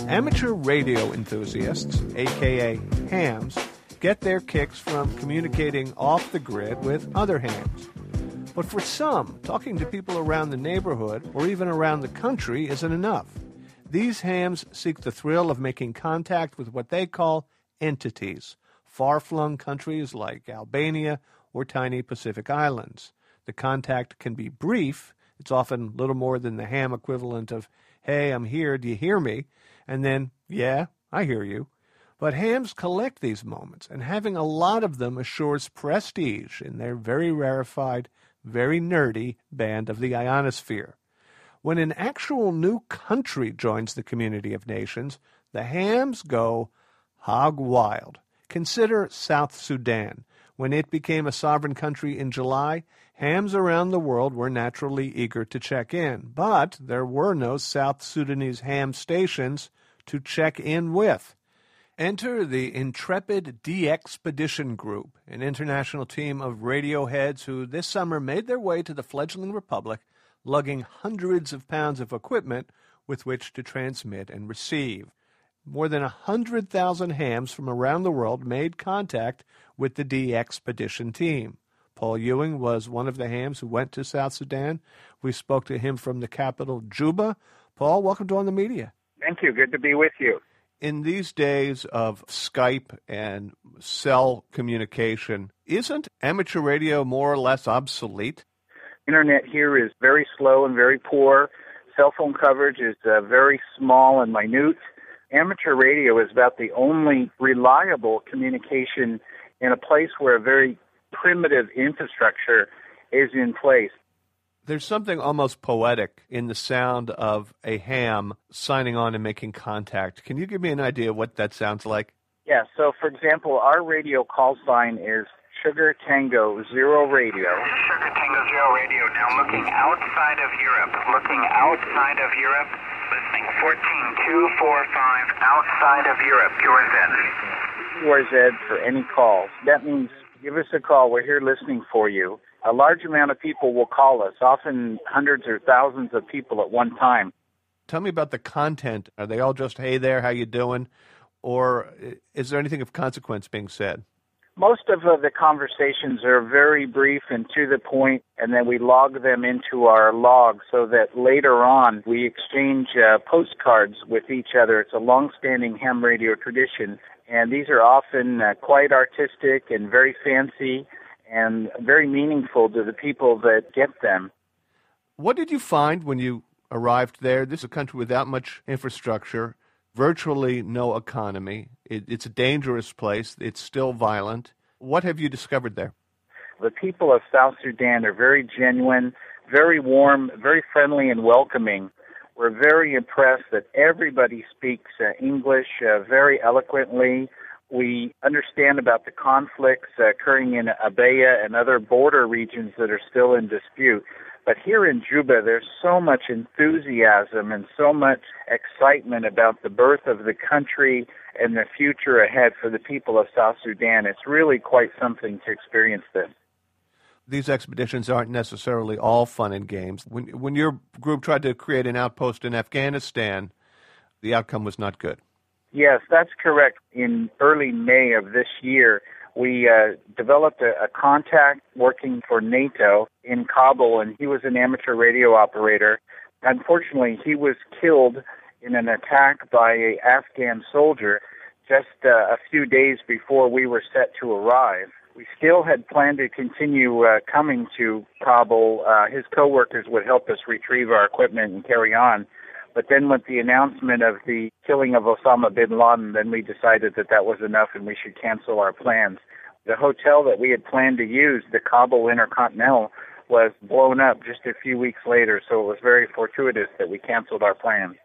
Amateur radio enthusiasts, aka hams, get their kicks from communicating off the grid with other hams. But for some, talking to people around the neighborhood or even around the country isn't enough. These hams seek the thrill of making contact with what they call entities, far-flung countries like Albania or tiny Pacific islands. The contact can be brief. It's often little more than the ham equivalent of, "Hey, I'm here, do you hear me?" And then, "Yeah, I hear you." But hams collect these moments, and having a lot of them assures prestige in their very rarefied, very nerdy band of the ionosphere. When an actual new country joins the community of nations, the hams go hog wild. Consider South Sudan. When it became a sovereign country in July, hams around the world were naturally eager to check in. But there were no South Sudanese ham stations to check in with. Enter the intrepid D-Expedition Group, an international team of radio heads who this summer made their way to the fledgling republic, lugging hundreds of pounds of equipment with which to transmit and receive. More than 100,000 hams from around the world made contact with the D-Expedition team. Paul Ewing was one of the hams who went to South Sudan. We spoke to him from the capital, Juba. Paul, welcome to On the Media. Thank you. Good to be with you. In these days of Skype and cell communication, isn't amateur radio more or less obsolete? Internet here is very slow and very poor. Cell phone coverage is very small and minute. Amateur radio is about the only reliable communication in a place where a very primitive infrastructure is in place. There's something almost poetic in the sound of a ham signing on and making contact. Can you give me an idea of what that sounds like? Yeah, so for example, our radio call sign is Sugar Tango Zero Radio. Sugar Tango Zero Radio, now looking outside of Europe. Looking outside of Europe. Listening 14245 outside of Europe, QRZ. QRZ for any calls. That means give us a call. We're here listening for you. A large amount of people will call us, often hundreds or thousands of people at one time. Tell me about the content. Are they all just, "Hey there, how you doing?" Or is there anything of consequence being said? Most of the conversations are very brief and to the point, and then we log them into our log so that later on we exchange postcards with each other. It's a long-standing ham radio tradition, and these are often quite artistic and very fancy and very meaningful to the people that get them. What did you find when you arrived there? This is a country without much infrastructure, virtually no economy. It's a dangerous place. It's still violent. What have you discovered there? The people of South Sudan are very genuine, very warm, very friendly and welcoming. We're very impressed that everybody speaks English very eloquently. We understand about the conflicts occurring in Abyei and other border regions that are still in dispute. But here in Juba, there's so much enthusiasm and so much excitement about the birth of the country and the future ahead for the people of South Sudan. It's really quite something to experience this. These expeditions aren't necessarily all fun and games. When your group tried to create an outpost in Afghanistan, the outcome was not good. Yes, that's correct. In early May of this year, we developed a contact working for NATO in Kabul, and he was an amateur radio operator. Unfortunately, he was killed in an attack by an Afghan soldier just a few days before we were set to arrive. We still had planned to continue coming to Kabul. His coworkers would help us retrieve our equipment and carry on. But then with the announcement of the killing of Osama bin Laden, then we decided that that was enough and we should cancel our plans. The hotel that we had planned to use, the Kabul Intercontinental, was blown up just a few weeks later, so it was very fortuitous that we canceled our plans.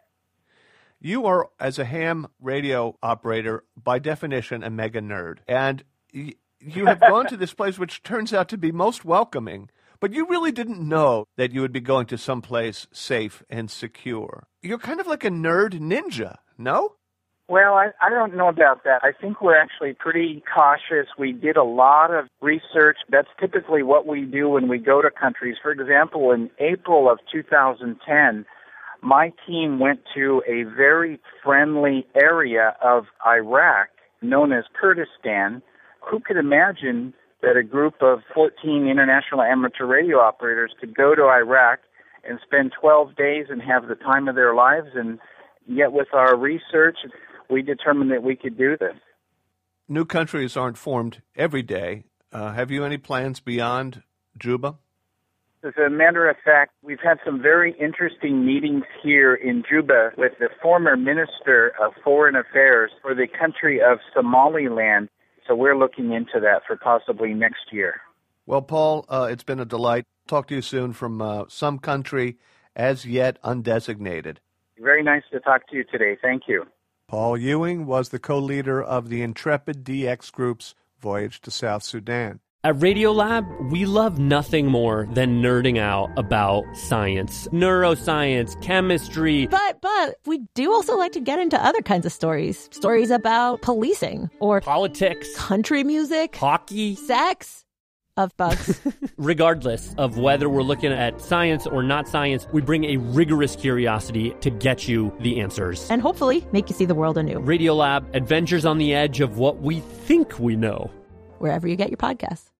You are, as a ham radio operator, by definition, a mega nerd. And you have gone to this place which turns out to be most welcoming, but you really didn't know that you would be going to someplace safe and secure. You're kind of like a nerd ninja, no? Well, I don't know about that. I think we're actually pretty cautious. We did a lot of research. That's typically what we do when we go to countries. For example, in April of 2010, my team went to a very friendly area of Iraq known as Kurdistan. Who could imagine that a group of 14 international amateur radio operators could go to Iraq and spend 12 days and have the time of their lives? And yet with our research, we determined that we could do this. New countries aren't formed every day. Have you any plans beyond Juba? As a matter of fact, we've had some very interesting meetings here in Juba with the former Minister of Foreign Affairs for the country of Somaliland. So we're looking into that for possibly next year. Well, Paul, it's been a delight. Talk to you soon from some country as yet undesignated. Very nice to talk to you today. Thank you. Paul Ewing was the co-leader of the Intrepid DX Group's voyage to South Sudan. At Radiolab, we love nothing more than nerding out about science, neuroscience, chemistry. But we do also like to get into other kinds of stories. Stories about policing or politics, country music, hockey, sex, of bugs. Regardless of whether we're looking at science or not science, we bring a rigorous curiosity to get you the answers. And hopefully make you see the world anew. Radiolab, adventures on the edge of what we think we know. Wherever you get your podcasts.